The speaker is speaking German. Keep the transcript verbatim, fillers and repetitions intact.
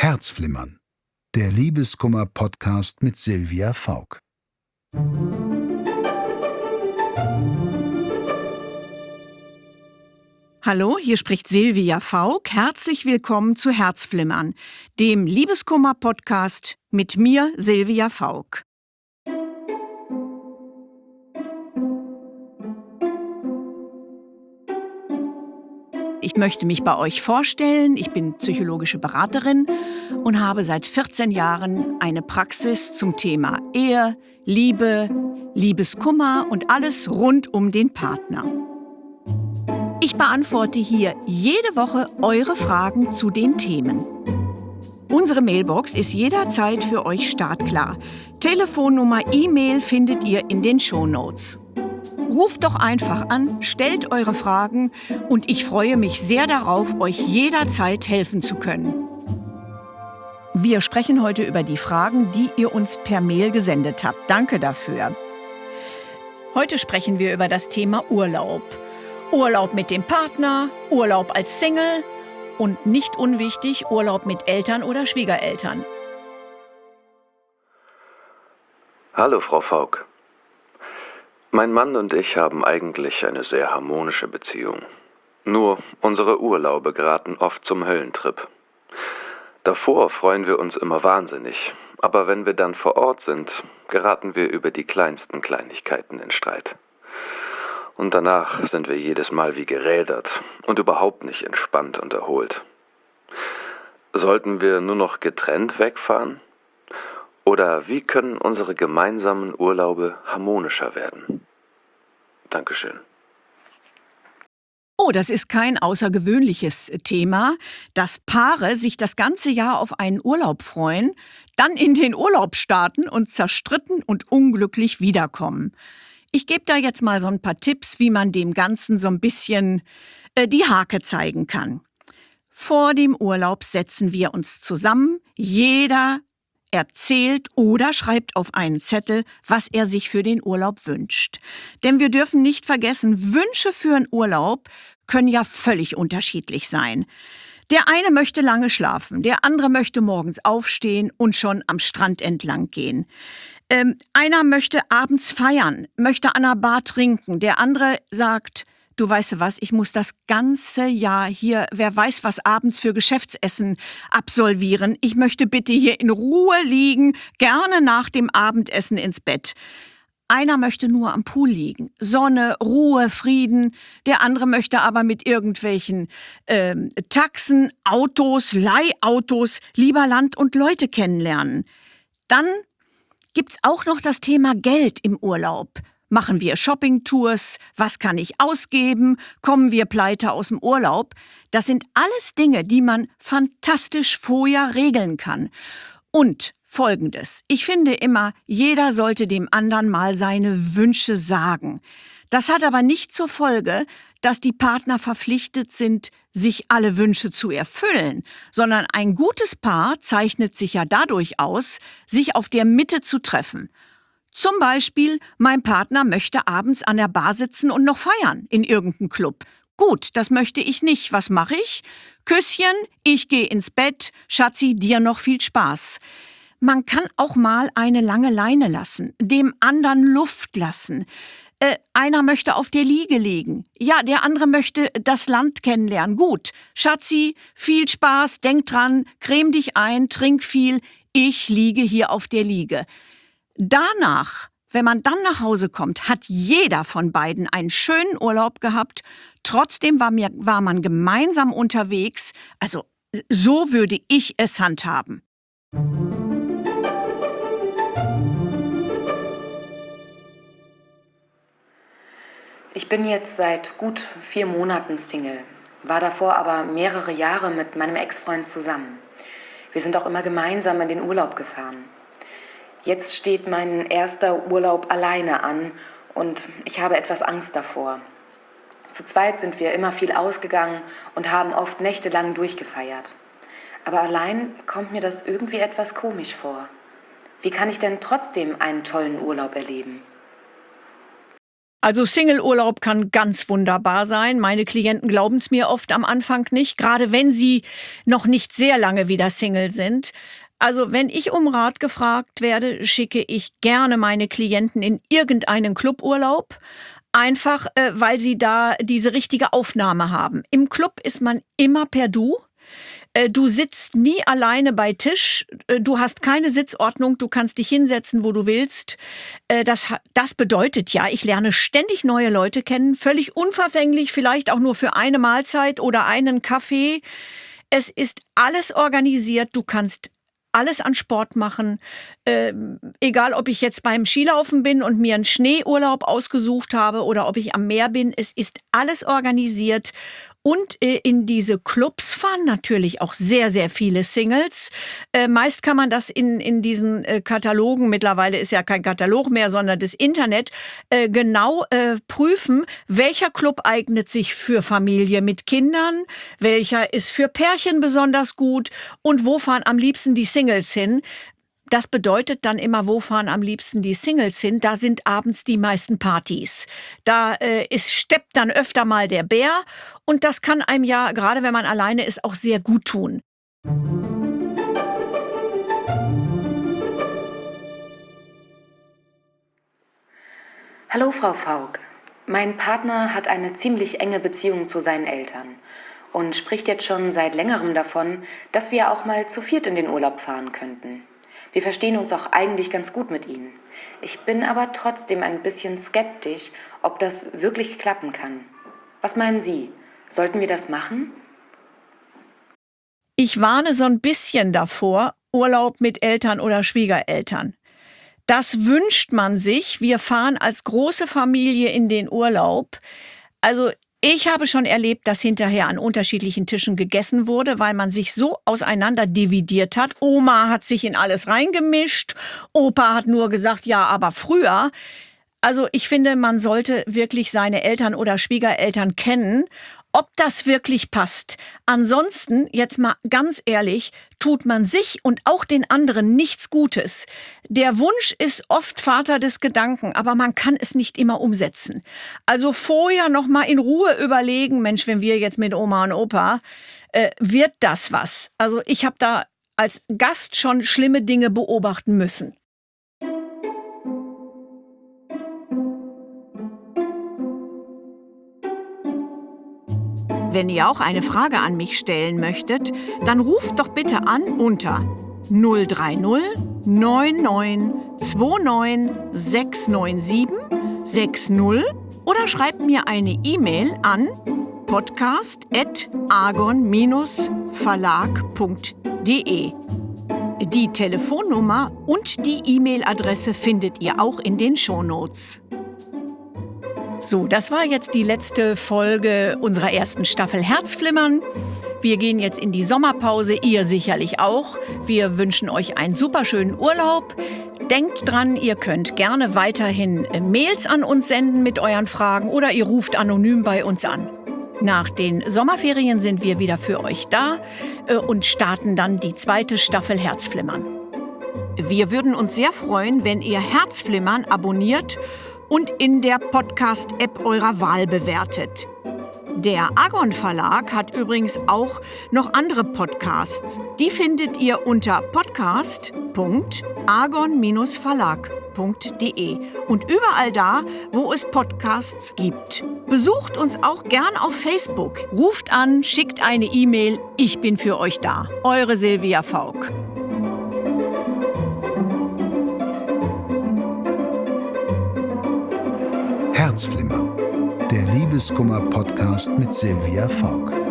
Herzflimmern, der Liebeskummer-Podcast mit Silvia Fauck. Hallo, hier spricht Silvia Fauck. Herzlich willkommen zu Herzflimmern, dem Liebeskummer-Podcast mit mir, Silvia Fauck. Ich möchte mich bei euch vorstellen. Ich bin psychologische Beraterin und habe seit vierzehn Jahren eine Praxis zum Thema Ehe, Liebe, Liebeskummer und alles rund um den Partner. Ich beantworte hier jede Woche eure Fragen zu den Themen. Unsere Mailbox ist jederzeit für euch startklar. Telefonnummer, E-Mail findet ihr in den Shownotes. Ruft doch einfach an, stellt eure Fragen und ich freue mich sehr darauf, euch jederzeit helfen zu können. Wir sprechen heute über die Fragen, die ihr uns per Mail gesendet habt. Danke dafür. Heute sprechen wir über das Thema Urlaub. Urlaub mit dem Partner, Urlaub als Single und nicht unwichtig, Urlaub mit Eltern oder Schwiegereltern. Hallo, Frau Fauck. Mein Mann und ich haben eigentlich eine sehr harmonische Beziehung. Nur unsere Urlaube geraten oft zum Höllentrip. Davor freuen wir uns immer wahnsinnig, aber wenn wir dann vor Ort sind, geraten wir über die kleinsten Kleinigkeiten in Streit. Und danach sind wir jedes Mal wie gerädert und überhaupt nicht entspannt und erholt. Sollten wir nur noch getrennt wegfahren? Oder wie können unsere gemeinsamen Urlaube harmonischer werden? Dankeschön. Oh, das ist kein außergewöhnliches Thema, dass Paare sich das ganze Jahr auf einen Urlaub freuen, dann in den Urlaub starten und zerstritten und unglücklich wiederkommen. Ich gebe da jetzt mal so ein paar Tipps, wie man dem Ganzen so ein bisschen äh, die Hake zeigen kann. Vor dem Urlaub setzen wir uns zusammen. Jeder erzählt oder schreibt auf einen Zettel, was er sich für den Urlaub wünscht. Denn wir dürfen nicht vergessen, Wünsche für einen Urlaub können ja völlig unterschiedlich sein. Der eine möchte lange schlafen, der andere möchte morgens aufstehen und schon am Strand entlang gehen. Ähm, einer möchte abends feiern, möchte an einer Bar trinken. Der andere sagt, du weißt du was, ich muss das ganze Jahr hier, wer weiß was, abends für Geschäftsessen absolvieren. Ich möchte bitte hier in Ruhe liegen, gerne nach dem Abendessen ins Bett. Einer möchte nur am Pool liegen. Sonne, Ruhe, Frieden. Der andere möchte aber mit irgendwelchen ähm, Taxen, Autos, Leihautos lieber Land und Leute kennenlernen. Dann gibt's auch noch das Thema Geld im Urlaub. Machen wir Shoppingtours? Was kann ich ausgeben? Kommen wir pleite aus dem Urlaub? Das sind alles Dinge, die man fantastisch vorher regeln kann. Und Folgendes. Ich finde immer, jeder sollte dem anderen mal seine Wünsche sagen. Das hat aber nicht zur Folge, dass die Partner verpflichtet sind, sich alle Wünsche zu erfüllen, sondern ein gutes Paar zeichnet sich ja dadurch aus, sich auf der Mitte zu treffen. Zum Beispiel, mein Partner möchte abends an der Bar sitzen und noch feiern in irgendeinem Club. Gut, das möchte ich nicht. Was mache ich? Küsschen, ich gehe ins Bett, Schatzi, dir noch viel Spaß. Man kann auch mal eine lange Leine lassen, dem anderen Luft lassen. Äh, einer möchte auf der Liege liegen. Ja, der andere möchte das Land kennenlernen. Gut, Schatzi, viel Spaß, denk dran, creme dich ein, trink viel. Ich liege hier auf der Liege. Danach, wenn man dann nach Hause kommt, hat jeder von beiden einen schönen Urlaub gehabt. Trotzdem war, mir, war man gemeinsam unterwegs. Also so würde ich es handhaben. Ich bin jetzt seit gut vier Monaten Single, war davor aber mehrere Jahre mit meinem Ex-Freund zusammen. Wir sind auch immer gemeinsam in den Urlaub gefahren. Jetzt steht mein erster Urlaub alleine an und ich habe etwas Angst davor. Zu zweit sind wir immer viel ausgegangen und haben oft nächtelang durchgefeiert. Aber allein kommt mir das irgendwie etwas komisch vor. Wie kann ich denn trotzdem einen tollen Urlaub erleben? Also Single-Urlaub kann ganz wunderbar sein. Meine Klienten glauben es mir oft am Anfang nicht, gerade wenn sie noch nicht sehr lange wieder Single sind. Also wenn ich um Rat gefragt werde, schicke ich gerne meine Klienten in irgendeinen Cluburlaub. Einfach, äh, weil sie da diese richtige Aufnahme haben. Im Club ist man immer per Du. Äh, du sitzt nie alleine bei Tisch. Äh, du hast keine Sitzordnung. Du kannst dich hinsetzen, wo du willst. Äh, das, das bedeutet ja, ich lerne ständig neue Leute kennen. Völlig unverfänglich, vielleicht auch nur für eine Mahlzeit oder einen Kaffee. Es ist alles organisiert. Du kannst alles an Sport machen, äh, egal ob ich jetzt beim Skilaufen bin und mir einen Schneeurlaub ausgesucht habe oder ob ich am Meer bin, es ist alles organisiert. Und äh, in diese Clubs fahren natürlich auch sehr, sehr viele Singles. Äh, meist kann man das in, in diesen äh, Katalogen, mittlerweile ist ja kein Katalog mehr, sondern das Internet, äh, genau äh, prüfen, welcher Club eignet sich für Familie mit Kindern, welcher ist für Pärchen besonders gut und wo fahren am liebsten die Singles hin. Das bedeutet dann immer, wo fahren am liebsten die Singles hin? Da sind abends die meisten Partys. Da äh, ist, steppt dann öfter mal der Bär und das kann einem ja, gerade wenn man alleine ist, auch sehr gut tun. Hallo Frau Fauck. Mein Partner hat eine ziemlich enge Beziehung zu seinen Eltern und spricht jetzt schon seit längerem davon, dass wir auch mal zu viert in den Urlaub fahren könnten. Wir verstehen uns auch eigentlich ganz gut mit ihnen. Ich bin aber trotzdem ein bisschen skeptisch, ob das wirklich klappen kann. Was meinen Sie? Sollten wir das machen? Ich warne so ein bisschen davor, Urlaub mit Eltern oder Schwiegereltern. Das wünscht man sich. Wir fahren als große Familie in den Urlaub. Also ich habe schon erlebt, dass hinterher an unterschiedlichen Tischen gegessen wurde, weil man sich so auseinander dividiert hat. Oma hat sich in alles reingemischt, Opa hat nur gesagt, ja, aber früher. Also ich finde, man sollte wirklich seine Eltern oder Schwiegereltern kennen, ob das wirklich passt. Ansonsten, jetzt mal ganz ehrlich, tut man sich und auch den anderen nichts Gutes. Der Wunsch ist oft Vater des Gedanken, aber man kann es nicht immer umsetzen. Also vorher noch mal in Ruhe überlegen, Mensch, wenn wir jetzt mit Oma und Opa, äh, wird das was? Also ich habe da als Gast schon schlimme Dinge beobachten müssen. Wenn ihr auch eine Frage an mich stellen möchtet, dann ruft doch bitte an unter null drei null neun neun zwei neun sechs neun sieben sechs null oder schreibt mir eine E-Mail an podcast at argon verlag punkt de. Die Telefonnummer und die E-Mail-Adresse findet ihr auch in den Shownotes. So, das war jetzt die letzte Folge unserer ersten Staffel Herzflimmern. Wir gehen jetzt in die Sommerpause, ihr sicherlich auch. Wir wünschen euch einen superschönen Urlaub. Denkt dran, ihr könnt gerne weiterhin Mails an uns senden mit euren Fragen oder ihr ruft anonym bei uns an. Nach den Sommerferien sind wir wieder für euch da und starten dann die zweite Staffel Herzflimmern. Wir würden uns sehr freuen, wenn ihr Herzflimmern abonniert und in der Podcast-App eurer Wahl bewertet. Der Argon Verlag hat übrigens auch noch andere Podcasts. Die findet ihr unter podcast punkt argon verlag punkt de und überall da, wo es Podcasts gibt. Besucht uns auch gern auf Facebook. Ruft an, schickt eine E-Mail. Ich bin für euch da. Eure Silvia Fauck. Herzflimmern, der Liebeskummer-Podcast mit Silvia Fauck.